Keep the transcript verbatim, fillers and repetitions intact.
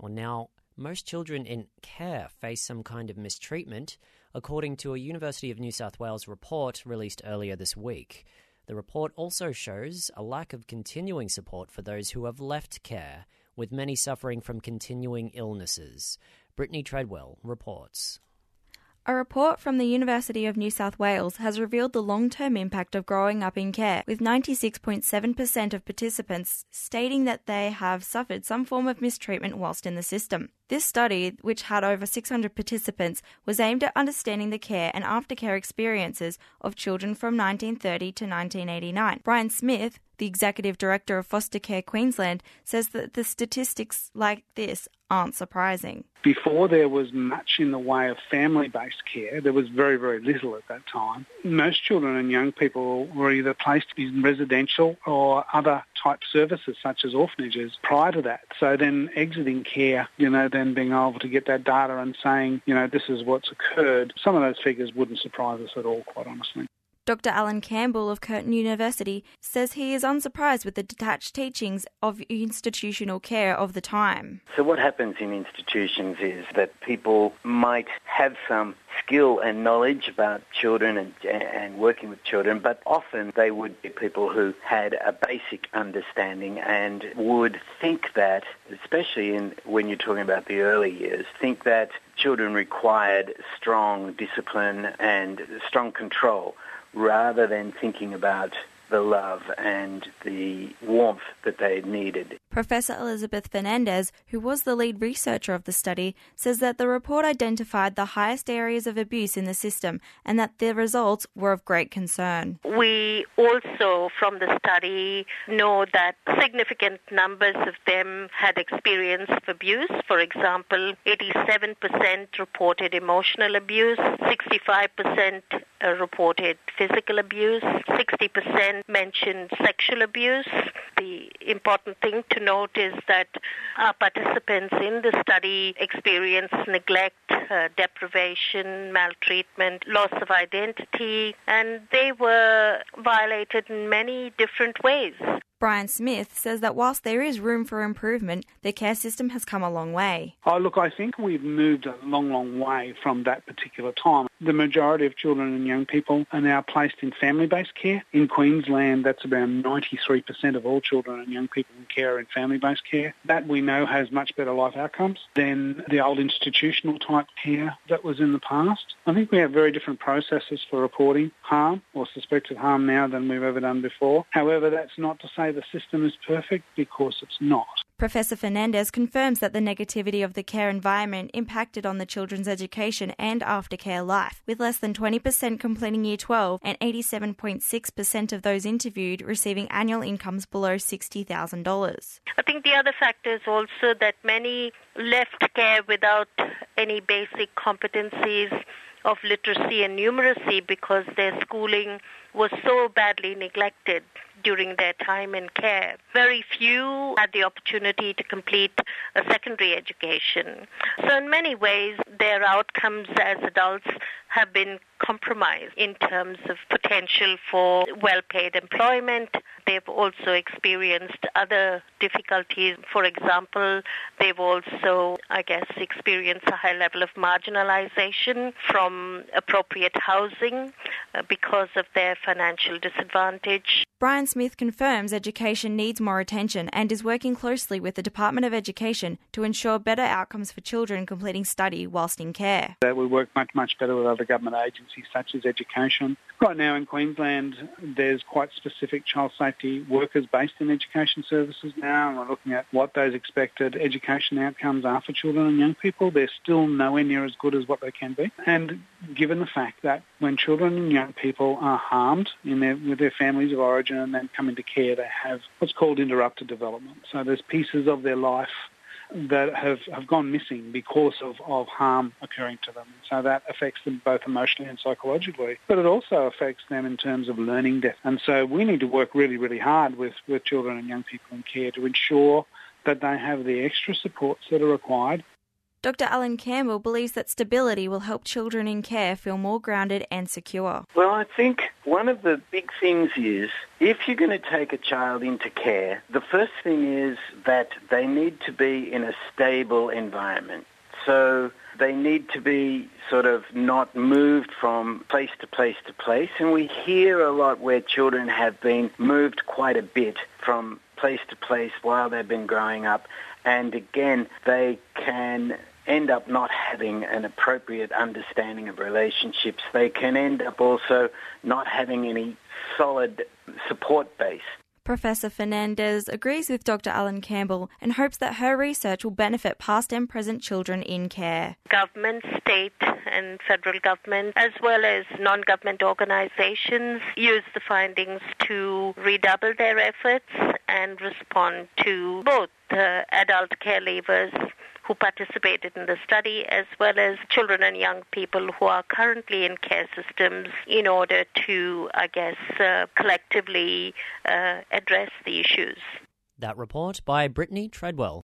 Well, now, most children in care face some kind of mistreatment, according to a University of New South Wales report released earlier this week. The report also shows a lack of continuing support for those who have left care, with many suffering from continuing illnesses. Brittany Treadwell reports. A report from the University of New South Wales has revealed the long-term impact of growing up in care, with ninety-six point seven percent of participants stating that they have suffered some form of mistreatment whilst in the system. This study, which had over six hundred participants, was aimed at understanding the care and aftercare experiences of children from nineteen thirty to nineteen eighty-nine. Brian Smith, the Executive Director of Foster Care Queensland, says that the statistics like this aren't surprising. Before there was much in the way of family-based care, there was very, very little at that time. Most children and young people were either placed in residential or other type services such as orphanages prior to that. So then exiting care, you know, then being able to get that data and saying, you know, this is what's occurred, some of those figures wouldn't surprise us at all, quite honestly. Doctor Alan Campbell of Curtin University says he is unsurprised with the detached teachings of institutional care of the time. So what happens in institutions is that people might have some skill and knowledge about children and, and working with children, but often they would be people who had a basic understanding and would think that, especially in, when you're talking about the early years, think that children required strong discipline and strong control, rather than thinking about the love and the warmth that they needed. Professor Elizabeth Fernandez, who was the lead researcher of the study, says that the report identified the highest areas of abuse in the system and that the results were of great concern. We also, from the study, know that significant numbers of them had experienced abuse. For example, eighty-seven percent reported emotional abuse, sixty-five percent reported physical abuse, sixty percent mentioned sexual abuse. The important thing to note is that our participants in the study experienced neglect, uh, deprivation, maltreatment, loss of identity, and they were violated in many different ways. Brian Smith says that whilst there is room for improvement, the care system has come a long way. Oh, look, I think we've moved a long, long way from that particular time. The majority of children and young people are now placed in family-based care. In Queensland, that's around ninety-three percent of all children and young people in care are in family-based care. That we know has much better life outcomes than the old institutional type care that was in the past. I think we have very different processes for reporting harm or suspected harm now than we've ever done before. However, that's not to say the system is perfect, because it's not. Professor Fernandez confirms that the negativity of the care environment impacted on the children's education and aftercare life, with less than twenty percent completing Year twelve and eighty-seven point six percent of those interviewed receiving annual incomes below sixty thousand dollars. I think the other factor is also that many left care without any basic competencies of literacy and numeracy because their schooling was so badly neglected during their time in care. Very few had the opportunity to complete a secondary education. So in many ways, their outcomes as adults have been compromised in terms of potential for well-paid employment. They've also experienced other difficulties. For example, they've also, I guess, experienced a high level of marginalization from appropriate housing uh, because of their financial disadvantage. Brian Smith confirms education needs more attention and is working closely with the Department of Education to ensure better outcomes for children completing study whilst in care. We work much, much better with other government agencies such as education. Right now in Queensland, there's quite specific child safety workers based in education services now, and we're looking at what those expected education outcomes are for children and young people. They're still nowhere near as good as what they can be. And given the fact that when children and young people are harmed in their, with their families of origin and then come into care, they have what's called interrupted development. So there's pieces of their life that have, have gone missing because of, of harm occurring to them. So that affects them both emotionally and psychologically, but it also affects them in terms of learning depth. And so we need to work really, really hard with, with children and young people in care to ensure that they have the extra supports that are required. Doctor Alan Campbell believes that stability will help children in care feel more grounded and secure. Well, I think one of the big things is if you're going to take a child into care, the first thing is that they need to be in a stable environment. So they need to be sort of not moved from place to place to place. And we hear a lot where children have been moved quite a bit from place to place while they've been growing up. And again, they can end up not having an appropriate understanding of relationships. They can end up also not having any solid support base. Professor Fernandez agrees with Doctor Alan Campbell and hopes that her research will benefit past and present children in care. Government, state and federal government, as well as non-government organizations, use the findings to redouble their efforts and respond to both uh, adult care leavers who participated in the study, as well as children and young people who are currently in care systems in order to, I guess, uh, collectively uh, address the issues. That report by Brittany Treadwell.